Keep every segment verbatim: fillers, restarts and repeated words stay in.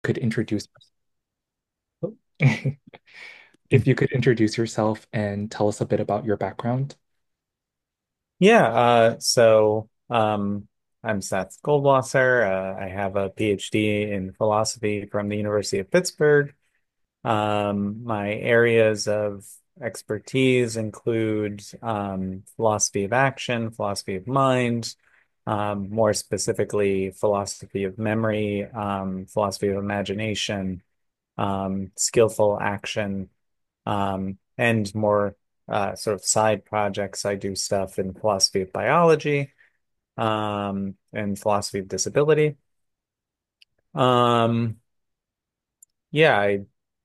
could introduce if you could introduce yourself and tell us a bit about your background. Yeah, uh, so um, I'm Seth Goldwasser. Uh, I have a PhD in philosophy from the University of Pittsburgh. Um, my areas of expertise include um, philosophy of action, philosophy of mind, um, more specifically, philosophy of memory, um, philosophy of imagination, um, skillful action, um, and more uh, sort of side projects. I do stuff in philosophy of biology, um, and philosophy of disability. Um, yeah, I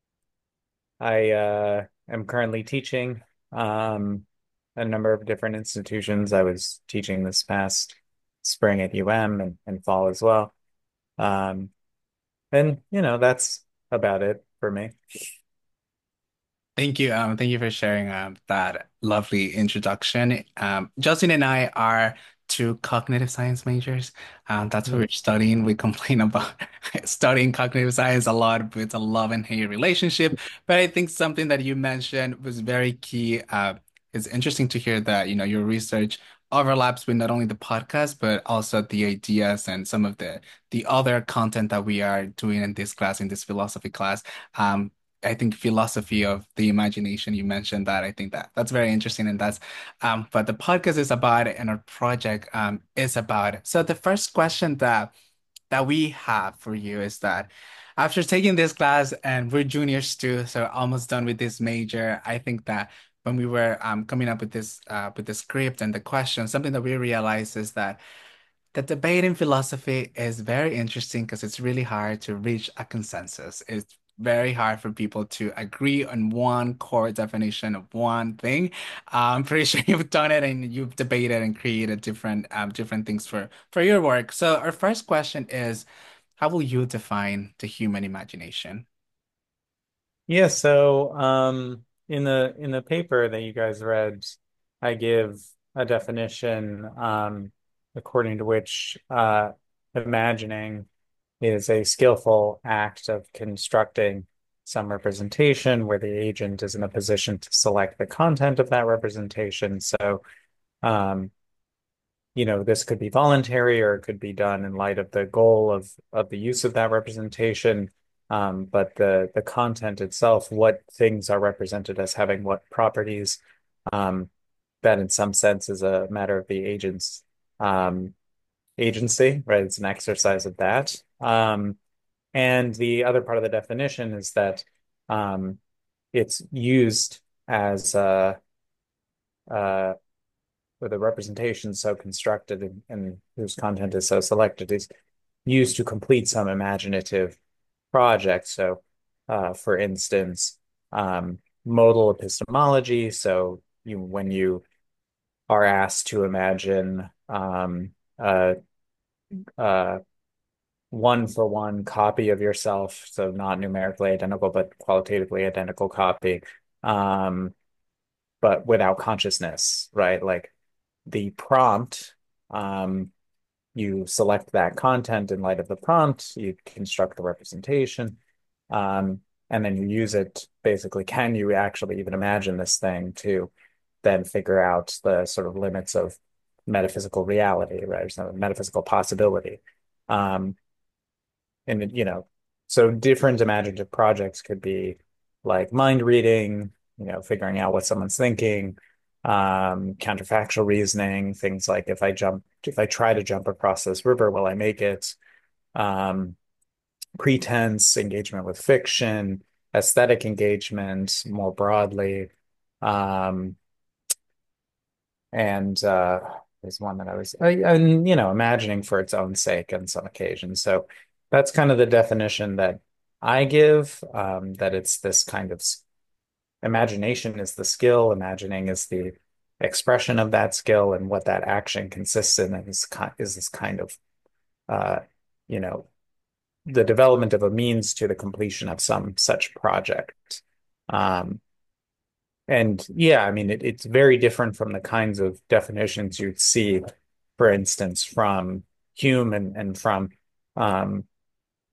I uh, am currently teaching um, a number of different institutions. I was teaching this past spring at U M and, and fall as well. Um, and you know, that's about it for me. Thank you. Um, thank you for sharing um, that lovely introduction. Um, Justin and I are two cognitive science majors. Um, that's what we're Hmm. studying. We complain about studying cognitive science a lot, but it's a love and hate relationship. But I think something that you mentioned was very key. Uh, it's interesting to hear that, you know, your research overlaps with not only the podcast, but also the ideas and some of the the other content that we are doing in this class, in this philosophy class. Um, I think philosophy of the imagination. You mentioned that. I think that that's very interesting, and that's um. But the podcast is about it, and our project um is about it. So the first question that that we have for you is that after taking this class, and we're juniors too, so almost done with this major, I think that when we were um coming up with this uh with the script and the question, something that we realized is that the debate in philosophy is very interesting because it's really hard to reach a consensus. It's very hard for people to agree on one core definition of one thing. I'm pretty sure you've done it and you've debated and created different um, different things for for your work. So our first question is, how will you define the human imagination? Yeah, so um, in the in the paper that you guys read, I give a definition um, according to which uh, imagining is a skillful act of constructing some representation where the agent is in a position to select the content of that representation. So, um, you know, this could be voluntary or it could be done in light of the goal of of the use of that representation. Um, but the the content itself, what things are represented as having what properties, um, that in some sense is a matter of the agent's um, agency, right? It's an exercise of that. Um, and the other part of the definition is that um, it's used as a, uh, with a representation so constructed and, and whose content is so selected is used to complete some imaginative project. So, uh, for instance, um, modal epistemology. So, you when you are asked to imagine um, a, a one for one copy of yourself, so not numerically identical, but qualitatively identical copy, um, but without consciousness, right? Like the prompt, um, you select that content in light of the prompt, you construct the representation, um, and then you use it basically. Can you actually even imagine this thing to then figure out the sort of limits of metaphysical reality, right? So metaphysical possibility. Um, and, you know, so different imaginative projects could be like mind reading, you know, figuring out what someone's thinking, um, counterfactual reasoning, things like if I jump, if I try to jump across this river, will I make it? Um, pretense, engagement with fiction, aesthetic engagement more broadly. Um, and uh, there's one that I was, I, and you know, imagining for its own sake on some occasions. So that's kind of the definition that I give. Um, that it's this kind of imagination is the skill, imagining is the expression of that skill, and what that action consists in is is this kind of uh, you know, the development of a means to the completion of some such project. Um, and yeah, I mean, it, it's very different from the kinds of definitions you'd see, for instance, from Hume and, and from um,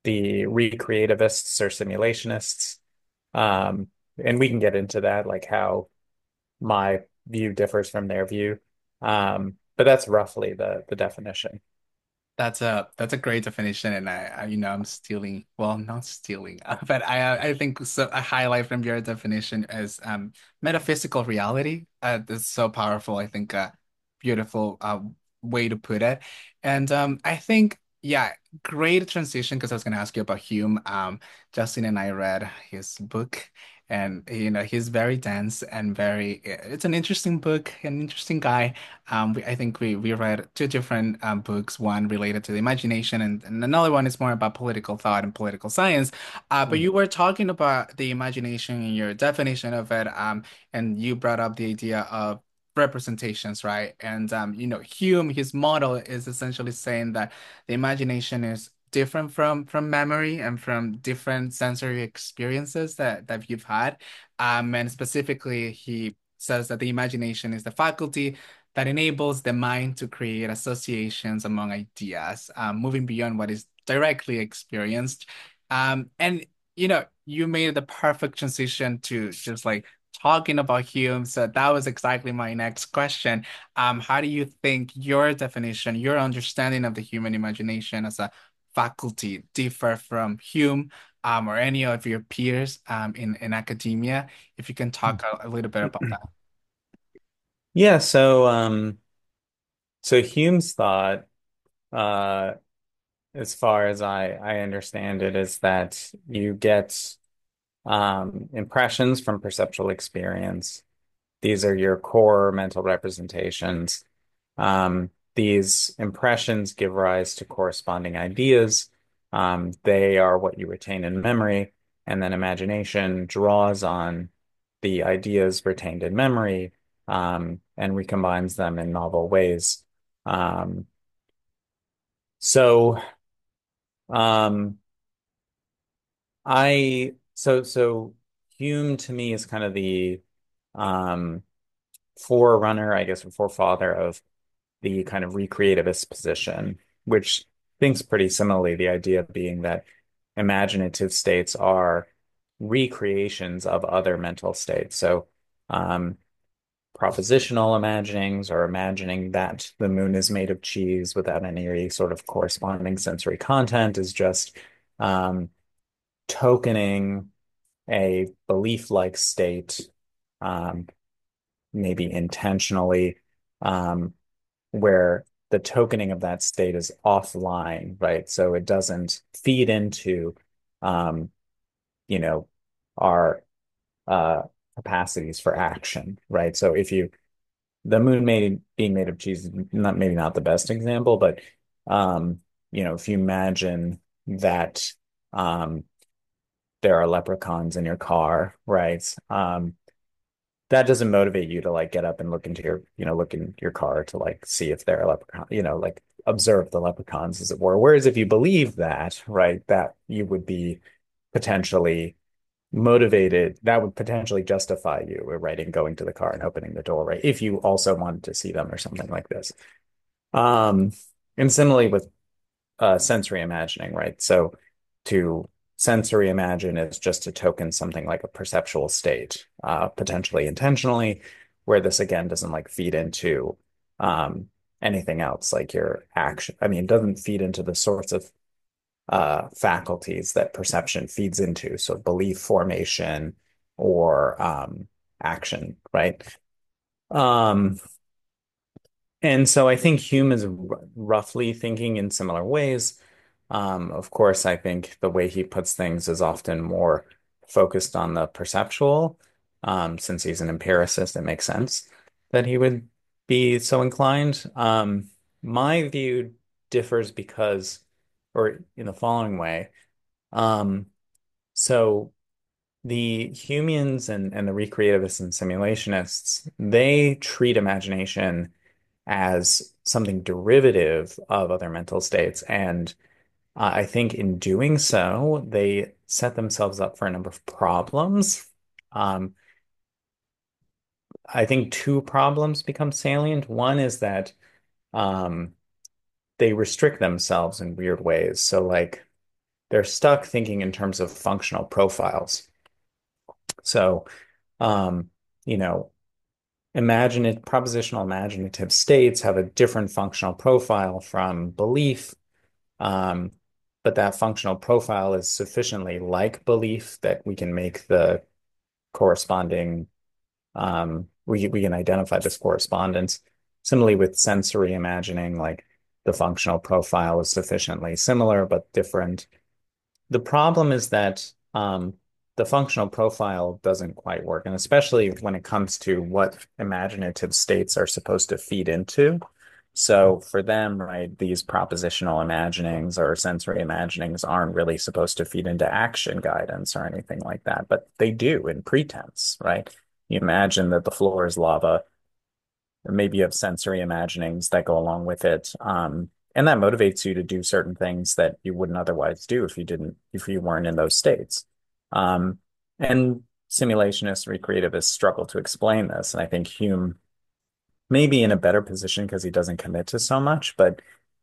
the recreativists or simulationists. Um, and we can get into that, like how my view differs from their view. Um, but that's roughly the the definition. That's a that's a great definition, and I, I you know I'm stealing. Well, not stealing, but I I think so, a highlight from your definition is um metaphysical reality. Uh, that's so powerful. I think a beautiful uh way to put it, and um I think yeah, great transition because I was gonna ask you about Hume. Um, Justin and I read his book. And you know he's very dense and very. It's an interesting book, an interesting guy. Um, we, I think we we read two different um, books, one related to the imagination, and, and another one is more about political thought and political science. Uh, but Mm. you were talking about the imagination and your definition of it, um, and you brought up the idea of representations, right? And um, you know, Hume, his model is essentially saying that the imagination is different from from memory and from different sensory experiences that that you've had. Um, and specifically, he says that the imagination is the faculty that enables the mind to create associations among ideas, um, moving beyond what is directly experienced. Um, and you know, you made the perfect transition to just like talking about Hume. So that was exactly my next question. Um, how do you think your definition, your understanding of the human imagination as a faculty differ from Hume, um, or any of your peers, um, in, in academia? If you can talk a, a little bit about that. Yeah, so um, so Hume's thought, uh, as far as I I understand it, is that you get um, impressions from perceptual experience. These are your core mental representations. Um, these impressions give rise to corresponding ideas. Um, they are what you retain in memory, and then imagination draws on the ideas retained in memory, um, and recombines them in novel ways. Um, so, um, I so so Hume to me is kind of the um, forerunner, I guess, or forefather of the kind of recreativist position, which thinks pretty similarly, the idea being that imaginative states are recreations of other mental states. So, um, propositional imaginings or imagining that the moon is made of cheese without any sort of corresponding sensory content is just um, tokening a belief-like state, um, maybe intentionally, um, where the tokening of that state is offline, right? So it doesn't feed into, um, you know, our uh, capacities for action, right? So if you, the moon made being made of cheese, not maybe not the best example, but um, you know, if you imagine that um, there are leprechauns in your car, right? Um, that doesn't motivate you to like get up and look into your, you know, look in your car to like see if there are leprechaun, you know, like observe the leprechauns as it were. Whereas if you believe that, right, that you would be potentially motivated, that would potentially justify you, right, in going to the car and opening the door, right, if you also wanted to see them or something like this. Um, and similarly with uh, sensory imagining, right? So to sensory imagine is just to token something like a perceptual state, uh, potentially intentionally, where this again doesn't like feed into um, anything else, like your action. I mean, it doesn't feed into the sorts of uh, faculties that perception feeds into. So belief formation or um, action, right? Um, and so I think Hume is r roughly thinking in similar ways. Um, of course, I think the way he puts things is often more focused on the perceptual. Um, since he's an empiricist, it makes sense that he would be so inclined. Um, my view differs because, or in the following way. Um, so the Humeans and, and the recreativists and simulationists, they treat imagination as something derivative of other mental states. And uh, I think in doing so, they set themselves up for a number of problems. Um, I think two problems become salient. One is that um, they restrict themselves in weird ways. So, like, they're stuck thinking in terms of functional profiles. So, um, you know, imagine propositional imaginative states have a different functional profile from belief, um, but that functional profile is sufficiently like belief that we can make the corresponding, um, we, we can identify this correspondence. Similarly, with sensory imagining, like the functional profile is sufficiently similar but different. The problem is that um, the functional profile doesn't quite work, and especially when it comes to what imaginative states are supposed to feed into. So for them, right, these propositional imaginings or sensory imaginings aren't really supposed to feed into action guidance or anything like that, but they do in pretense, right? You imagine that the floor is lava, maybe you have sensory imaginings that go along with it. Um, and that motivates you to do certain things that you wouldn't otherwise do if you didn't, if you weren't in those states. Um, and simulationists, recreativists struggle to explain this. And I think Hume may be in a better position because he doesn't commit to so much, but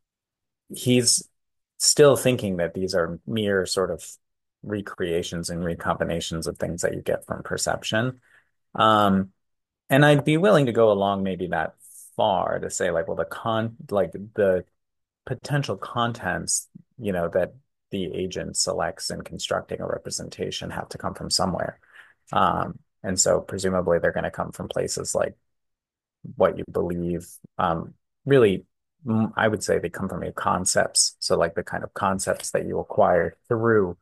he's still thinking that these are mere sort of recreations and recombinations of things that you get from perception. Um, and I'd be willing to go along maybe that far to say like, well, the con like the potential contents, you know, that the agent selects in constructing a representation have to come from somewhere. Um, and so presumably they're going to come from places like what you believe. Um, really, I would say they come from your concepts. So like the kind of concepts that you acquire through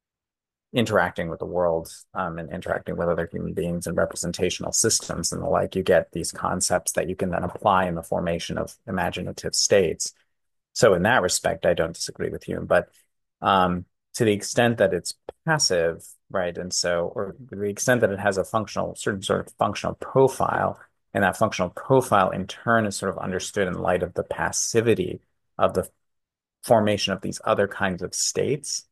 interacting with the world, um, and interacting with other human beings and representational systems and the like, you get these concepts that you can then apply in the formation of imaginative states. So in that respect, I don't disagree with Hume, but um, to the extent that it's passive, right, and so, or the extent that it has a functional, certain sort of functional profile, and that functional profile in turn is sort of understood in light of the passivity of the formation of these other kinds of states.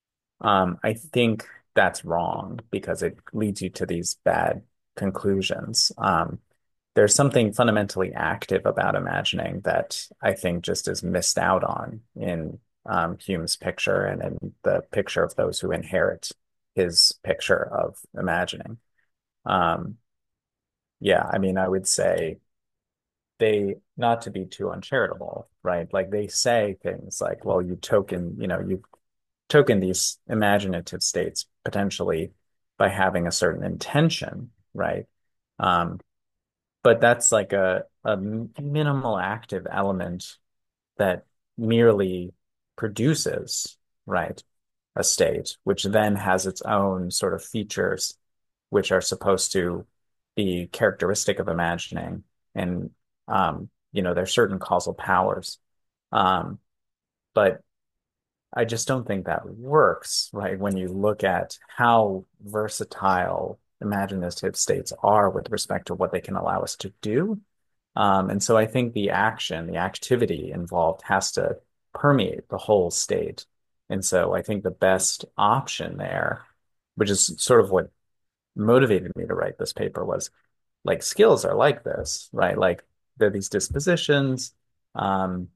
Um, I think that's wrong because it leads you to these bad conclusions. Um, there's something fundamentally active about imagining that I think just is missed out on in um, Hume's picture and in the picture of those who inherit his picture of imagining. Um, yeah, I mean, I would say they, not to be too uncharitable, right? Like they say things like, well, you token, you know, you token these imaginative states potentially by having a certain intention, right? Um, but that's like a, a minimal active element that merely produces, right, a state, which then has its own sort of features, which are supposed to be characteristic of imagining. And, um, you know, there's certain causal powers. Um, but I just don't think that works, right? When you look at how versatile imaginative states are with respect to what they can allow us to do. Um, and so I think the action, the activity involved has to permeate the whole state. And so I think the best option there, which is sort of what motivated me to write this paper, was like skills are like this, right? Like they're these dispositions. Um,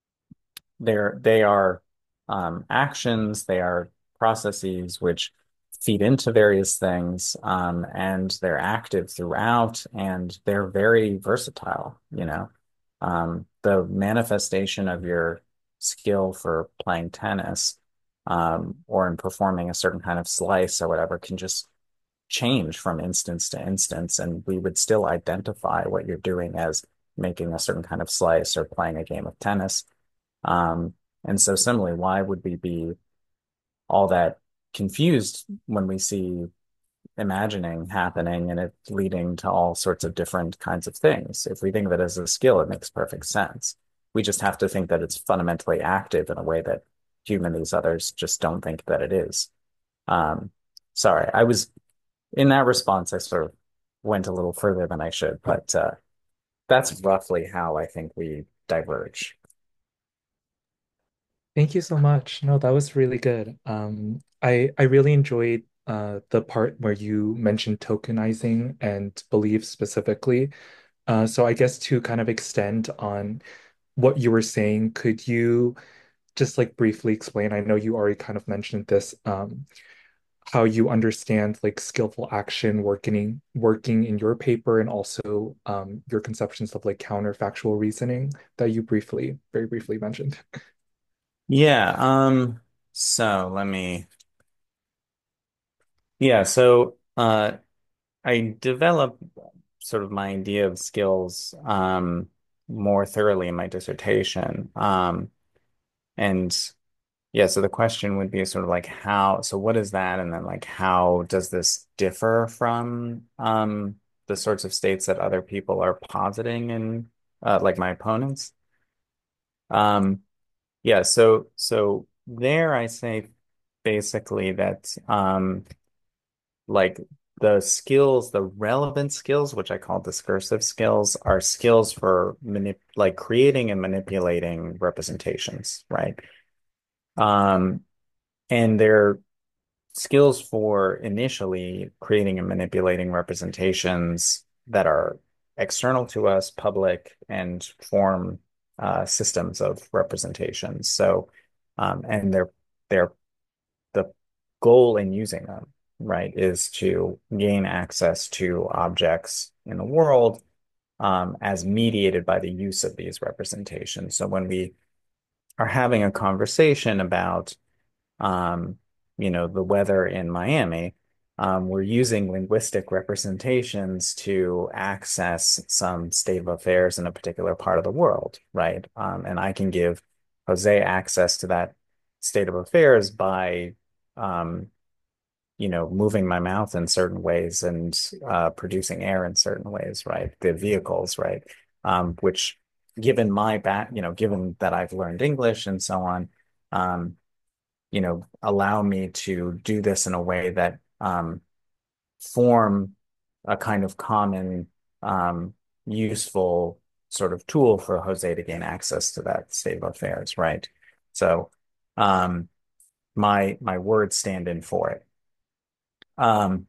they're they are um, actions, they are processes which feed into various things, um, and they're active throughout, and they're very versatile, you know. Um, the manifestation of your skill for playing tennis, um, or in performing a certain kind of slice or whatever can just change from instance to instance, and we would still identify what you're doing as making a certain kind of slice or playing a game of tennis. Um, and so similarly, why would we be all that confused when we see imagining happening and it leading to all sorts of different kinds of things? If we think of it as a skill, it makes perfect sense. We just have to think that it's fundamentally active in a way that Hume and these others just don't think that it is. Um, sorry, I was in that response, I sort of went a little further than I should, but uh, that's roughly how I think we diverge. Thank you so much. No, that was really good. Um, I I really enjoyed uh the part where you mentioned tokenizing and belief specifically. Uh, so I guess to kind of extend on what you were saying, could you just like briefly explain? I know you already kind of mentioned this, um, how you understand like skillful action working working in your paper and also um, your conceptions of like counterfactual reasoning that you briefly, very briefly mentioned. Yeah, um, so let me, yeah, so uh, I developed sort of my idea of skills um, more thoroughly in my dissertation. Um, and yeah, so the question would be sort of like how, so what is that? And then like how does this differ from um, the sorts of states that other people are positing in uh, like my opponents? Um, yeah, so so there I say basically that um, like the skills, the relevant skills, which I call discursive skills, are skills for manip like creating and manipulating representations, right? Um, and they're skills for initially creating and manipulating representations that are external to us, public, and form uh, systems of representations. So, um, and they're they're the goal in using them, right, is to gain access to objects in the world um, as mediated by the use of these representations. So when we are having a conversation about, um, you know, the weather in Miami, um, we're using linguistic representations to access some state of affairs in a particular part of the world, right? Um, and I can give Jose access to that state of affairs by um, you know, moving my mouth in certain ways and uh, producing air in certain ways, right? The vehicles, right? Um, which, given my back, you know, given that I've learned English and so on, um, you know, allow me to do this in a way that um, form a kind of common, um, useful sort of tool for Jose to gain access to that state of affairs, right? So, um, my my words stand in for it. Um,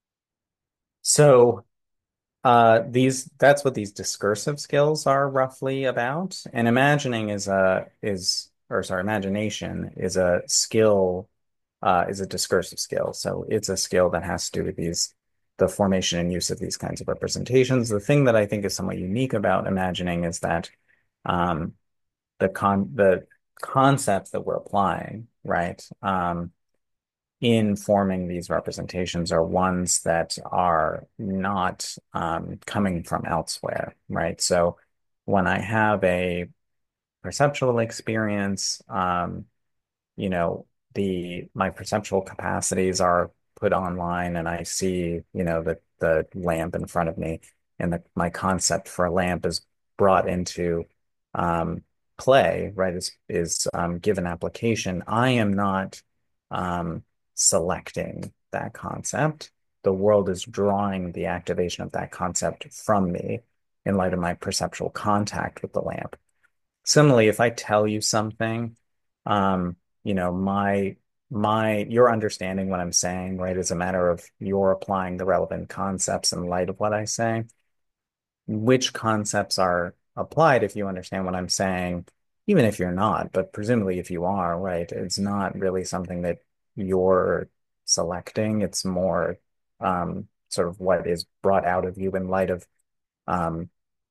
so uh, these that's what these discursive skills are roughly about. And imagining is a is or sorry, imagination is a skill, uh, is a discursive skill. So it's a skill that has to do with these the formation and use of these kinds of representations. The thing that I think is somewhat unique about imagining is that um, the con the concepts that we're applying, right? Um, in forming these representations are ones that are not um, coming from elsewhere, right? So when I have a perceptual experience, um, you know, the my perceptual capacities are put online and I see, you know, the the lamp in front of me and the my concept for a lamp is brought into um, play, right? Is is um, given application. I am not um, selecting that concept. The world is drawing the activation of that concept from me in light of my perceptual contact with the lamp. Similarly, if I tell you something, um, you know, my my your understanding what I'm saying, right, is a matter of you're applying the relevant concepts in light of what I say. Which concepts are applied if you understand what I'm saying, even if you're not, but presumably if you are, right, it's not really something that you're selecting. It's more um, sort of what is brought out of you in light of um,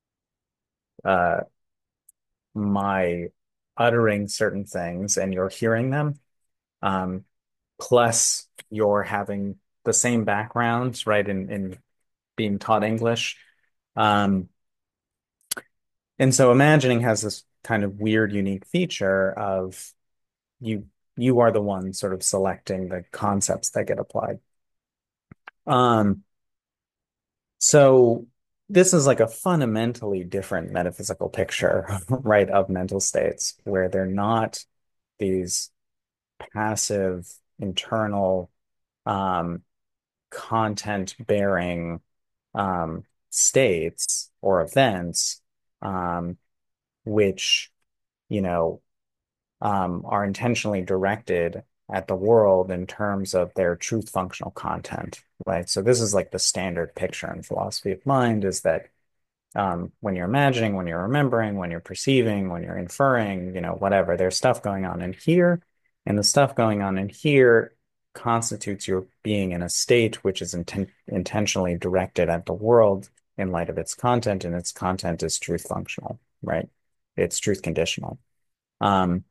uh, my uttering certain things and you're hearing them, um, plus you're having the same backgrounds, right, in, in being taught English. Um, and so imagining has this kind of weird, unique feature of you you are the one sort of selecting the concepts that get applied. Um, so this is like a fundamentally different metaphysical picture, right, of mental states where they're not these passive internal um, content bearing um, states or events, um, which, you know, um, are intentionally directed at the world in terms of their truth functional content, right? So this is like the standard picture in philosophy of mind is that Um, when you're imagining, when you're remembering, when you're perceiving, when you're inferring, you know, whatever, there's stuff going on in here, and the stuff going on in here constitutes your being in a state which is inten intentionally directed at the world in light of its content, and its content is truth functional, right? It's truth conditional. Um,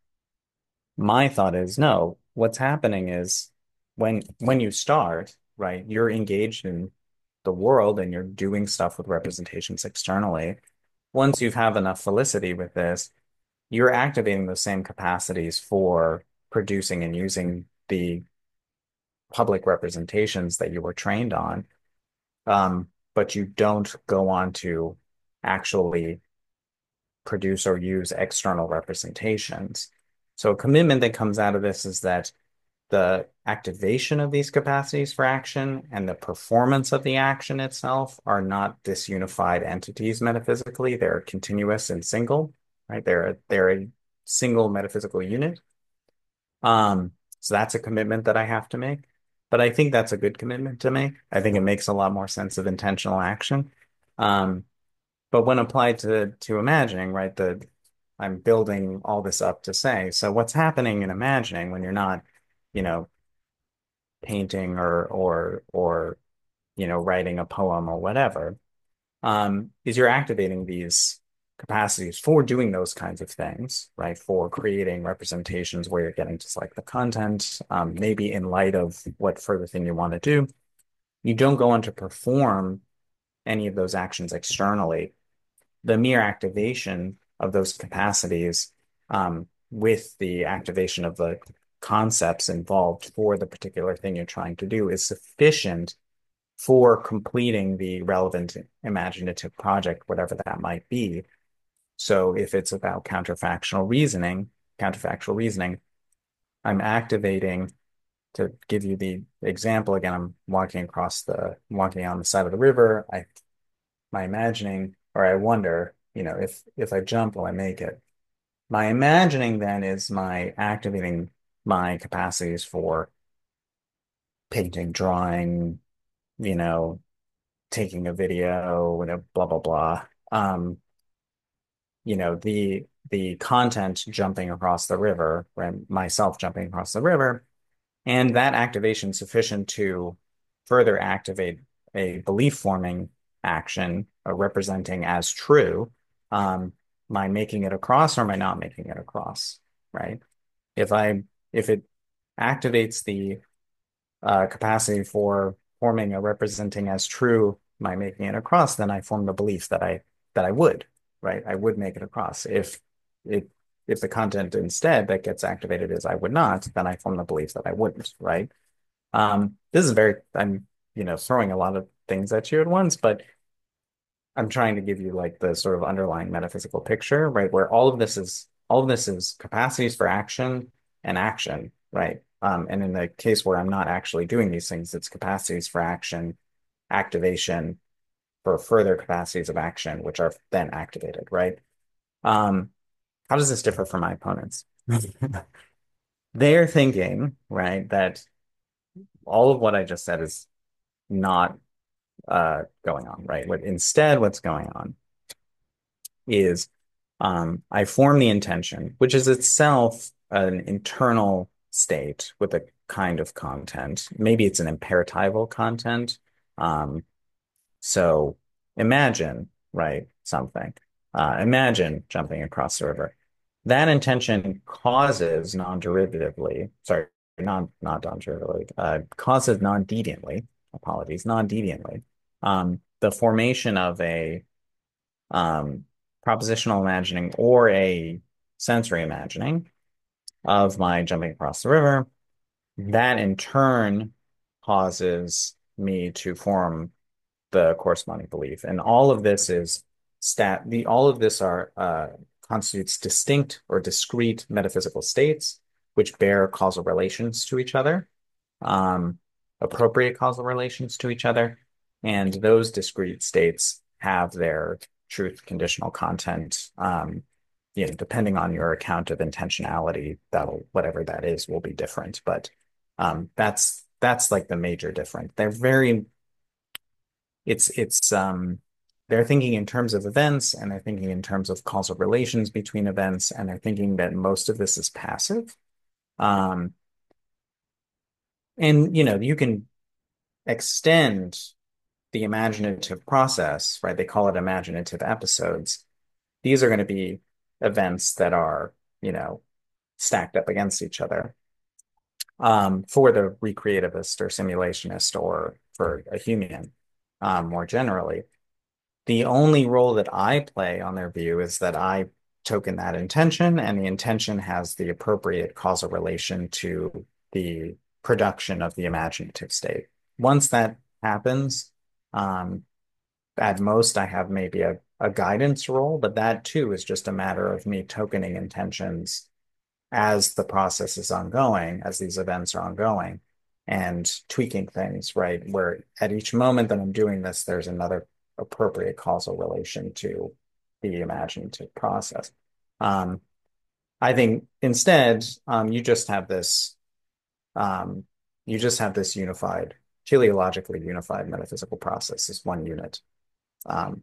my thought is no, what's happening is when when you start, right, you're engaged in the world and you're doing stuff with representations externally. Once you have enough felicity with this, you're activating those same capacities for producing and using the public representations that you were trained on. Um, but you don't go on to actually produce or use external representations. So a commitment that comes out of this is that the activation of these capacities for action and the performance of the action itself are not disunified entities metaphysically. They're continuous and single, right? They're they're a single metaphysical unit. Um, so that's a commitment that I have to make. But I think that's a good commitment to make. I think it makes a lot more sense of intentional action. Um, but when applied to to imagining, right, the I'm building all this up to say, so what's happening in imagining when you're not, you know, painting or or or you know writing a poem or whatever, um, is you're activating these capacities for doing those kinds of things, right? For creating representations where you're getting just like the content, um, maybe in light of what further thing you want to do. You don't go on to perform any of those actions externally. The mere activation of those capacities, um, with the activation of the concepts involved for the particular thing you're trying to do is sufficient for completing the relevant imaginative project, whatever that might be. So if it's about counterfactual reasoning, counterfactual reasoning, I'm activating, to give you the example again, I'm walking across the walking on the side of the river. I my imagining, or I wonder, you know, if if I jump, will I make it? My imagining then is my activating my capacities for painting, drawing, you know, taking a video, and blah blah blah. Um, you know, the the content jumping across the river, right? Myself jumping across the river, and that activation sufficient to further activate a belief forming action, uh, representing as true. Um, am I making it across or am I not making it across? Right? If I if it activates the uh, capacity for forming a representing as true by making it across, then I form the belief that I that I would, right? I would make it across. If it if the content instead that gets activated is I would not, then I form the belief that I wouldn't, right? Um, this is very, I'm, you know, throwing a lot of things at you at once, but I'm trying to give you like the sort of underlying metaphysical picture, right? Where all of this is all of this is capacities for action and action, right? Um, and in the case where I'm not actually doing these things, it's capacities for action, activation for further capacities of action, which are then activated, right? Um, how does this differ from my opponents? They're thinking, right, that all of what I just said is not uh, going on, right? What instead, what's going on is um, I form the intention, which is itself an internal state with a kind of content. Maybe it's an imperatival content. Um, so imagine, right, something. Uh, imagine jumping across the river. That intention causes non-derivatively, sorry, non not non-derivatively, uh, causes non-deviantly, apologies, non-deviantly, um, the formation of a um, propositional imagining or a sensory imagining of my jumping across the river. That in turn causes me to form the corresponding belief. And all of this is stat the all of this are uh, constitutes distinct or discrete metaphysical states which bear causal relations to each other, um, appropriate causal relations to each other, and those discrete states have their truth conditional content. Um, you know, depending on your account of intentionality, that'll whatever that is will be different. But um, that's that's like the major difference. They're very it's it's um they're thinking in terms of events and they're thinking in terms of causal relations between events, and they're thinking that most of this is passive. Um, and you know, you can extend the imaginative process, right? They call it imaginative episodes. These are going to be events that are, you know, stacked up against each other. Um, for the recreativist or simulationist or for a human, um, more generally. The only role that I play on their view is that I token that intention, and the intention has the appropriate causal relation to the production of the imaginative state. Once that happens, um, at most I have maybe a, a guidance role, but that too is just a matter of me tokening intentions as the process is ongoing, as these events are ongoing, and tweaking things, right? Where at each moment that I'm doing this, there's another appropriate causal relation to the imaginative process. Um, I think instead, um, you just have this, um, you just have this unified, teleologically unified metaphysical process as one unit. Um,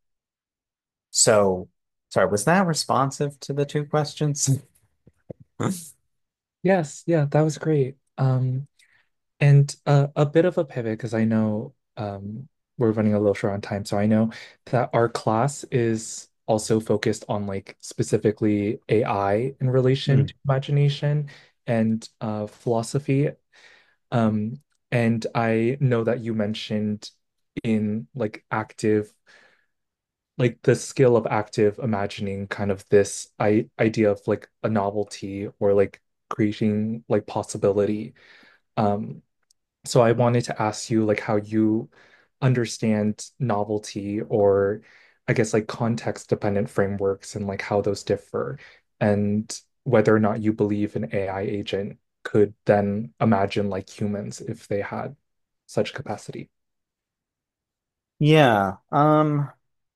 so, sorry, was that responsive to the two questions? Yes, yeah, that was great. Um, and uh, a bit of a pivot because I know um, we're running a little short on time. So I know that our class is also focused on like specifically A I in relation to Mm. imagination and uh, philosophy. Um, and I know that you mentioned in like active, like the skill of active imagining, kind of this I idea of like a novelty or like creating like possibility. Um, so I wanted to ask you like how you understand novelty or I guess like context dependent frameworks and like how those differ and whether or not you believe an A I agent could then imagine like humans if they had such capacity. Yeah. Um,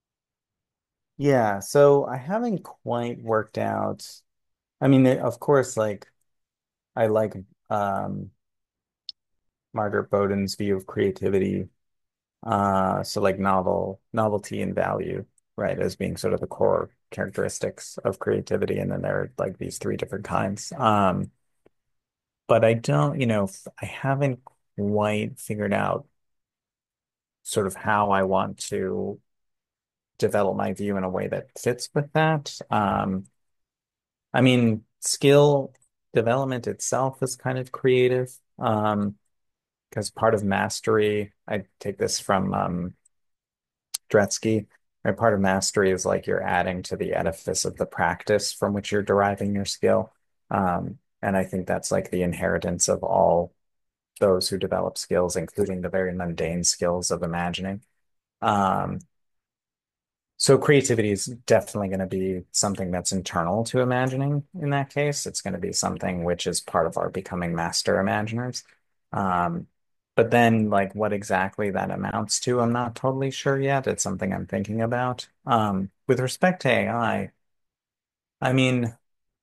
Yeah, so I haven't quite worked out. I mean, there- of course, like I like um Margaret Bowden's view of creativity. Uh, so like novel, novelty and value, right, as being sort of the core characteristics of creativity, and then there are like these three different kinds. Um, but I don't, you know, f- I haven't quite figured out sort of how I want to develop my view in a way that fits with that. Um, I mean, skill development itself is kind of creative. Um, because part of mastery, I take this from um Dretske, right? Part of mastery is like you're adding to the edifice of the practice from which you're deriving your skill. Um, and I think that's like the inheritance of all those who develop skills, including the very mundane skills of imagining. Um, So creativity is definitely going to be something that's internal to imagining in that case. It's going to be something which is part of our becoming master imaginers. Um, but then like what exactly that amounts to, I'm not totally sure yet. It's something I'm thinking about. Um, with respect to A I, I I mean,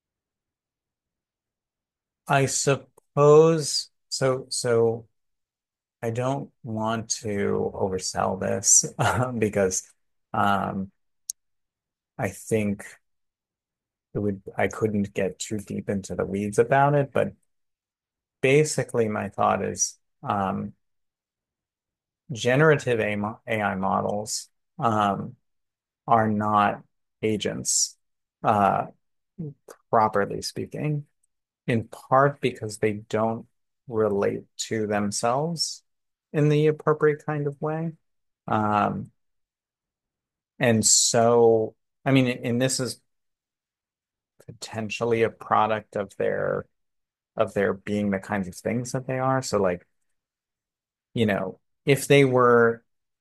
I suppose so, so I don't want to oversell this because um, I think it would I couldn't get too deep into the weeds about it, but basically my thought is um, generative A I models um, are not agents, uh, properly speaking, in part because they don't relate to themselves in the appropriate kind of way. Um, and so, I mean, and this is potentially a product of their of their being the kinds of things that they are. So like, you know, if they were,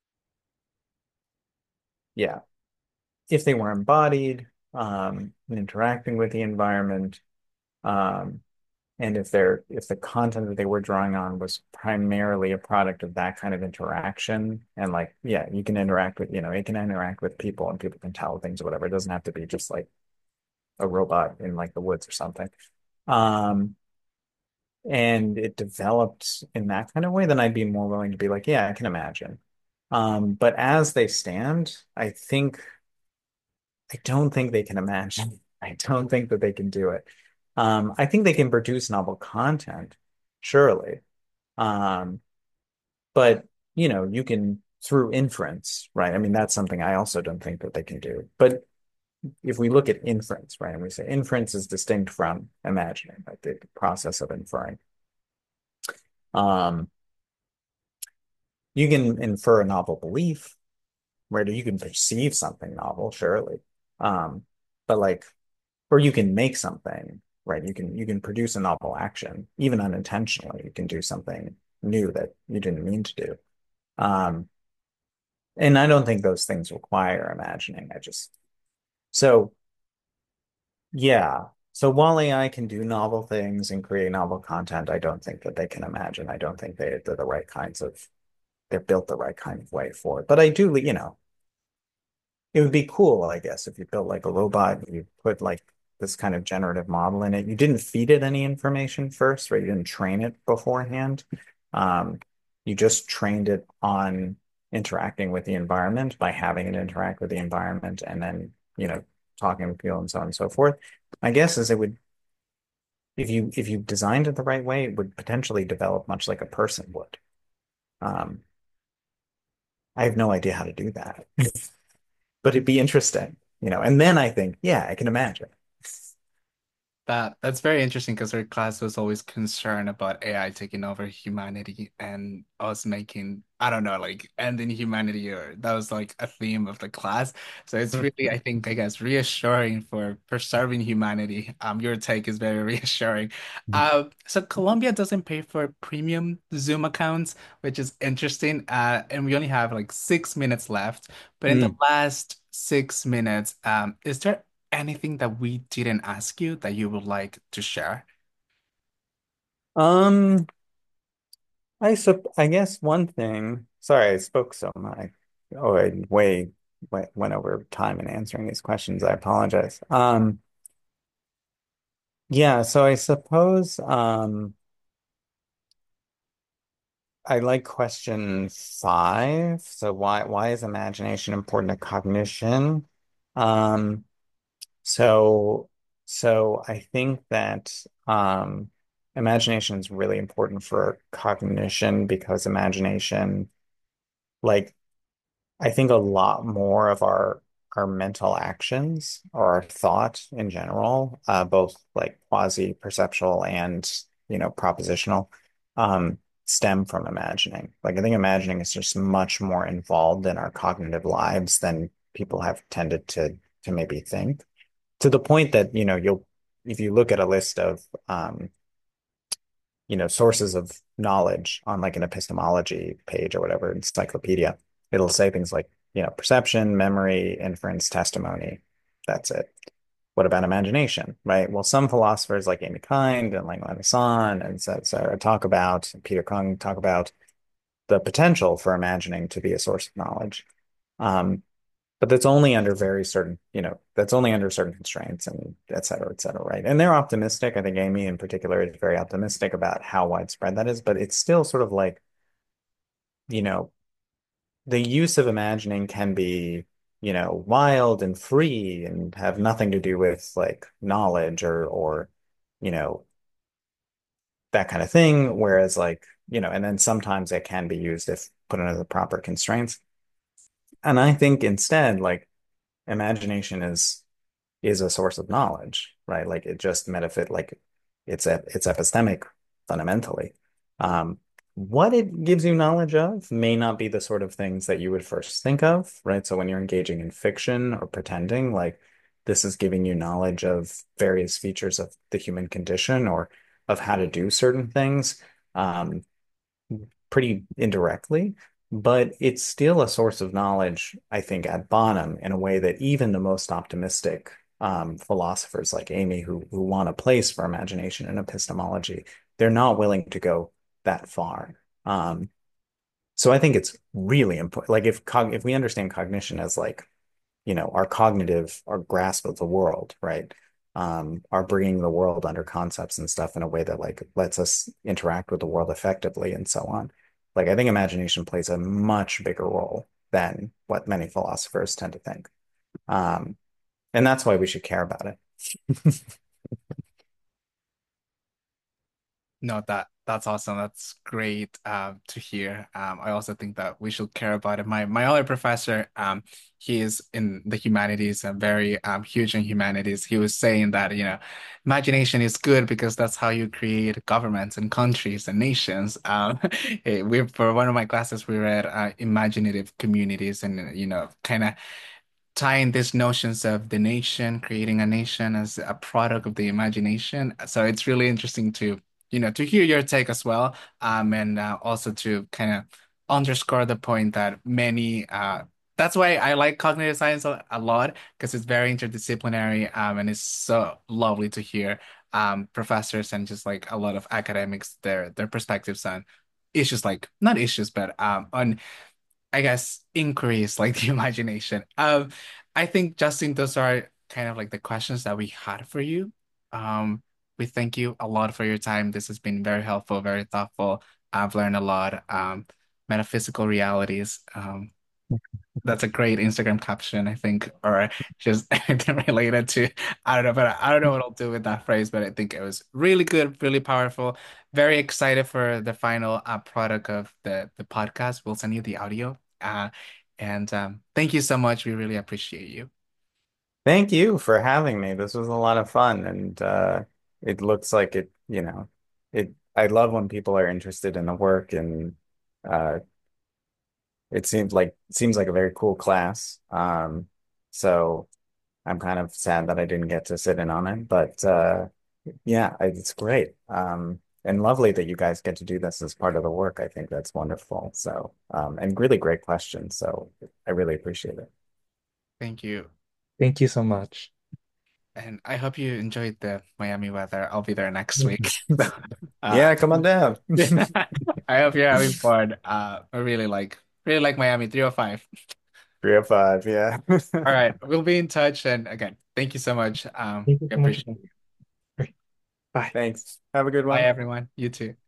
yeah, if they were embodied, um, and interacting with the environment, um, and if they're if the content that they were drawing on was primarily a product of that kind of interaction, and like, yeah, you can interact with, you know, it can interact with people and people can tell things or whatever. It doesn't have to be just like a robot in like the woods or something. Um, and it developed in that kind of way, then I'd be more willing to be like, yeah, I can imagine. Um, but as they stand, I think I don't think they can imagine. I don't think that they can do it. Um, I think they can produce novel content, surely. Um, but you know, you can through inference, right? I mean, that's something I also don't think that they can do. But if we look at inference, right, and we say inference is distinct from imagining, like the process of inferring, um, you can infer a novel belief, right? Or you can perceive something novel, surely. Um, but like, or you can make something, right? You can you can produce a novel action, even unintentionally. You can do something new that you didn't mean to do. Um, and I don't think those things require imagining. I just so yeah. So while A I can do novel things and create novel content, I don't think that they can imagine. I don't think they, they're the right kinds of, they're built the right kind of way for it. But I do, you know, it would be cool, I guess, if you built like a robot, and you put like this kind of generative model in it. You didn't feed it any information first, right? You didn't train it beforehand. Um, you just trained it on interacting with the environment by having it interact with the environment and then, you know, talking with people and so on and so forth. My guess is it would, if you if you designed it the right way, it would potentially develop much like a person would. Um, I have no idea how to do that, but it'd be interesting, you know. And then I think, yeah, I can imagine. That that's very interesting because our class was always concerned about A I taking over humanity and us making, I don't know, like ending humanity, or that was like a theme of the class. So it's really, I think, I guess, reassuring for preserving humanity. Um, your take is very reassuring. Uh, so Colombia doesn't pay for premium Zoom accounts, which is interesting. Uh, and we only have like six minutes left. But in the Mm. last six minutes, um, is there anything that we didn't ask you that you would like to share? Um, I sup I guess one thing. Sorry, I spoke so much. Oh, I way went, went over time in answering these questions. I apologize. Um, yeah, so I suppose um I like question five. So why why is imagination important to cognition? Um, so so I think that um imagination is really important for cognition because imagination, like I think a lot more of our our mental actions or our thought in general, uh, both like quasi-perceptual and you know propositional, um, stem from imagining. Like I think imagining is just much more involved in our cognitive lives than people have tended to to maybe think. To the point that you know you'll if you look at a list of um, you know, sources of knowledge on like an epistemology page or whatever, encyclopedia, it'll say things like, you know, perception, memory, inference, testimony. That's it. What about imagination, right? Well, some philosophers like Amy Kind and Lang Hassan and et cetera talk about, Peter Kung talk about the potential for imagining to be a source of knowledge. Um, but that's only under very certain, you know, that's only under certain constraints and et cetera, et cetera, right? And they're optimistic. I think Amy in particular is very optimistic about how widespread that is, but it's still sort of like, you know, the use of imagining can be, you know, wild and free and have nothing to do with like knowledge or or, you know, that kind of thing. Whereas like, you know, and then sometimes it can be used if put under the proper constraints. And I think instead, like imagination is is a source of knowledge, right? Like it just metaphysic, like it's a it's epistemic fundamentally. Um, what it gives you knowledge of may not be the sort of things that you would first think of, right? So when you're engaging in fiction or pretending, like this is giving you knowledge of various features of the human condition or of how to do certain things. Um, pretty indirectly, but it's still a source of knowledge, I think, at bottom in a way that even the most optimistic um, philosophers like Amy, who who want a place for imagination and epistemology, they're not willing to go that far. Um, so I think it's really important. Like if cog if we understand cognition as like, you know, our cognitive, our grasp of the world, right? Um, are bringing the world under concepts and stuff in a way that like lets us interact with the world effectively and so on. Like I think imagination plays a much bigger role than what many philosophers tend to think. Um, and that's why we should care about it. No, that that's awesome. That's great um, to hear. Um, I also think that we should care about it. My my other professor, um, he is in the humanities and very um, huge in humanities. He was saying that, you know, imagination is good because that's how you create governments and countries and nations. Um, eh, we for one of my classes we read uh, imaginative communities and you know kind of tying these notions of the nation, creating a nation as a product of the imagination. So it's really interesting to, you know, to hear your take as well, um, and uh, also to kind of underscore the point that many. Uh, that's why I like cognitive science a, a lot because it's very interdisciplinary, um, and it's so lovely to hear um, professors and just like a lot of academics their their perspectives on issues like not issues, but um, on I guess increase like the imagination. Um, I think Justin, those are kind of like the questions that we had for you. Um, we thank you a lot for your time. This has been very helpful, very thoughtful. I've learned a lot. Um, metaphysical realities. Um, that's a great Instagram caption, I think, or just related to, I don't know, but I don't know what I'll do with that phrase, but I think it was really good, really powerful. Very excited for the final uh, product of the the podcast. We'll send you the audio. Uh, and um, thank you so much. We really appreciate you. Thank you for having me. This was a lot of fun, and uh, it looks like it, you know, it. I love when people are interested in the work, and uh, it seems like seems like a very cool class. Um, so I'm kind of sad that I didn't get to sit in on it, but uh, yeah, it's great. Um, and lovely that you guys get to do this as part of the work. I think that's wonderful. So, um, and really great questions. So I really appreciate it. Thank you. Thank you so much. And I hope you enjoyed the Miami weather. I'll be there next week. So, uh, Yeah, come on down. I hope you're having fun. Uh, I really like really like Miami three oh five. Three three oh five, yeah. All right, we'll be in touch. And again, thank you so much. Um, Thank you I so much. appreciate it. Great. Bye. Thanks. Have a good Bye, one. everyone. You too.